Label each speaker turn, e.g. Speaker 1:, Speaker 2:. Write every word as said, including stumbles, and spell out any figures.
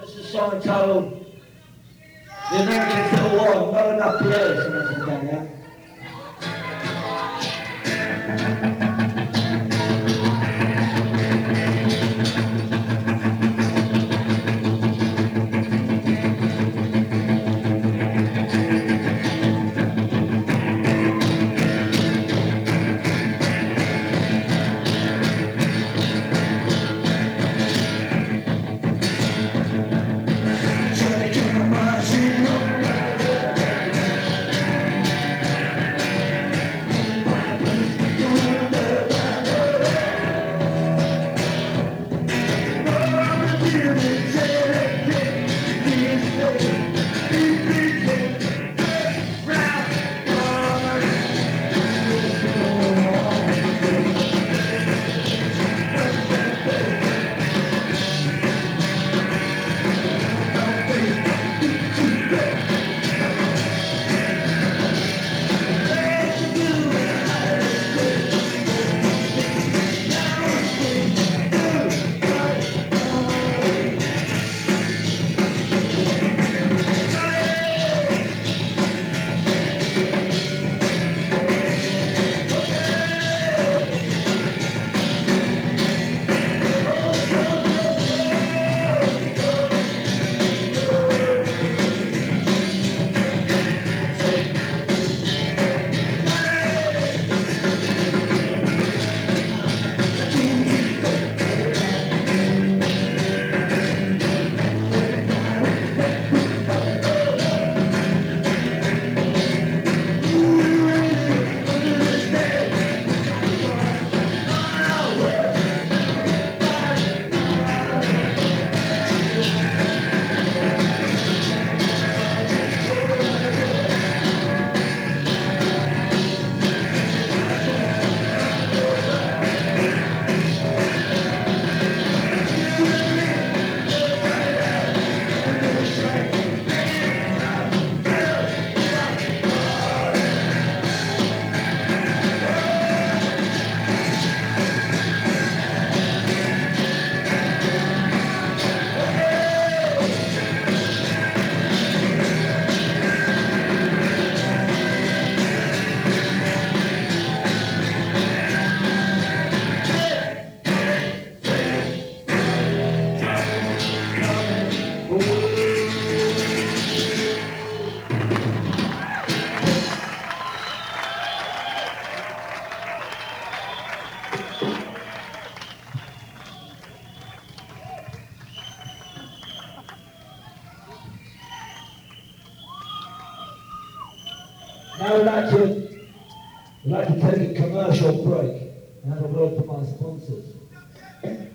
Speaker 1: This is a song entitled The American Civil War, Not Enough Players, and that's again, yeah? Now I'd like to, I'd like to take a commercial break and have a word from my sponsors.